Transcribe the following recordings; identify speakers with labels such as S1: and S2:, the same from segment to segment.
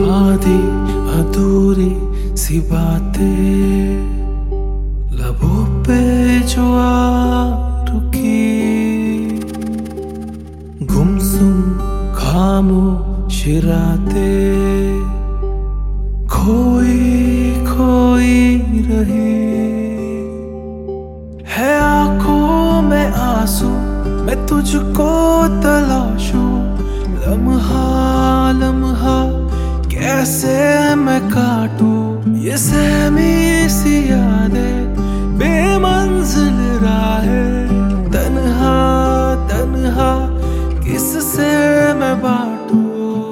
S1: आधी अधूरी सी बातें लबों पे जो आ रुकी, गुमसुम खामोश रातें खोई खोई रही है। आंखों में आंसू मैं तुझको तलाशूं, लम्हा लम्हा कैसे मैं काटूं ये सहमी सी यादें, बेमंजिल राहें, तन्हा तन्हा किससे मैं बांटूं।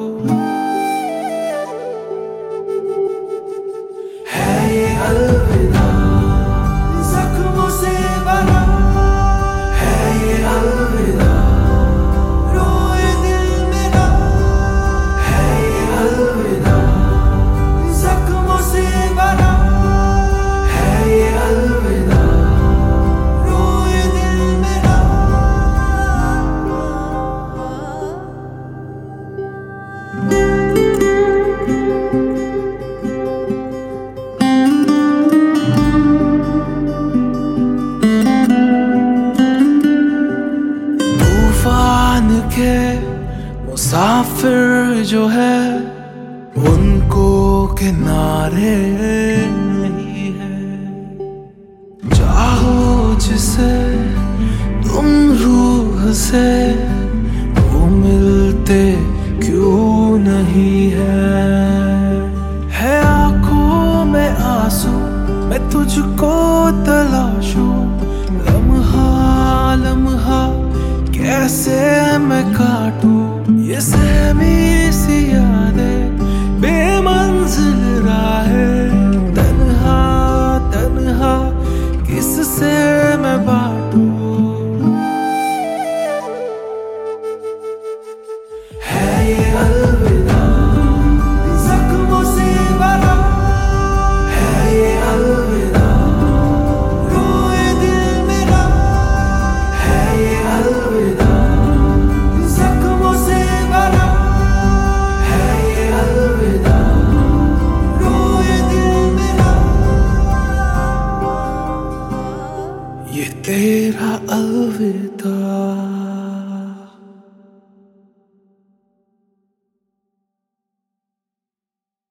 S1: है ये अलविदा जख्मों से भरा, है ये अलविदा रोए दिल मेरा, है ये अलविदा जख्मों से भरा, है ये अलविदा रोए दिल मेरा। तूफान के मुसाफिर जो है उनको किनारे नहीं है, चाहो जिसे तुम रूह से वो मिलते क्यों नहीं है। है आंखों में आंसू मैं तुझको तलाशूं, लम्हा लम्हा कैसे मैं काटूं ये सहमी सी